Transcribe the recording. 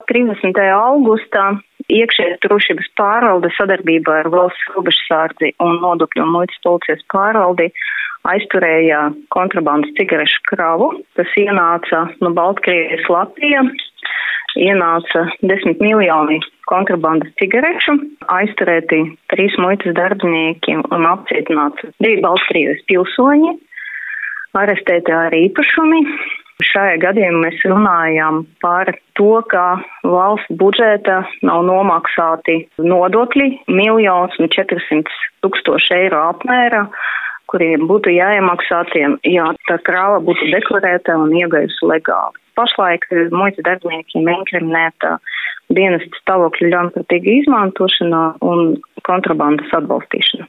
30. augustā iekšējās drošības pārvalde sadarbībā ar valsts robežsardzi un nodokļu un muitas policijas pārvaldi aizturēja kontrabandas cigarešu kravu, kas ienāca no Baltkrievijas Latvijā. Ienāca 10 miljoni kontrabandas cigarešu, aizturēti 3 muitas darbinieki un apcietināti 2 Baltkrievijas pilsoņi, arestēti arī īpašumi. Šajā gadījumā mēs runājam par to, ka valsts budžeta nav nomaksāti nodokļi 1 400 000 eiro apmērā, kuriem būtu jāiemaksā tiem, ja tā krāva būtu deklarēta un iegājusi legāli. Pašlaik muitas darbiniekiem inkriminēta dienesta stāvokļa ļaunprātīga izmantošana un kontrabandas atbalstīšana.